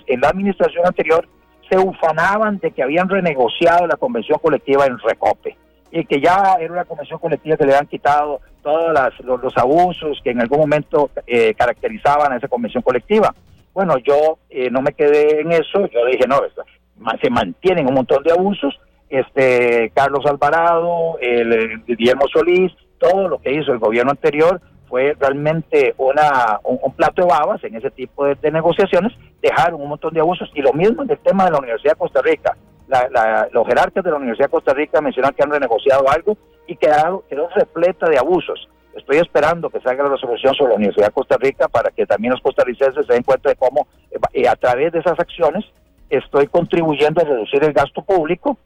en la administración anterior se ufanaban de que habían renegociado la convención colectiva en Recope y que ya era una convención colectiva que le habían quitado todos los abusos que en algún momento caracterizaban a esa convención colectiva. Bueno, yo no me quedé en eso, yo dije, no, se mantienen un montón de abusos, Carlos Alvarado, Guillermo Solís, todo lo que hizo el gobierno anterior fue realmente un plato de babas en ese tipo de negociaciones, dejaron un montón de abusos, y lo mismo en el tema de la Universidad de Costa Rica. Los jerarcas de la Universidad de Costa Rica mencionan que han renegociado algo y quedó repleta de abusos. Estoy esperando que salga la resolución sobre la Universidad de Costa Rica para que también los costarricenses se den cuenta de cómo a través de esas acciones estoy contribuyendo a reducir el gasto público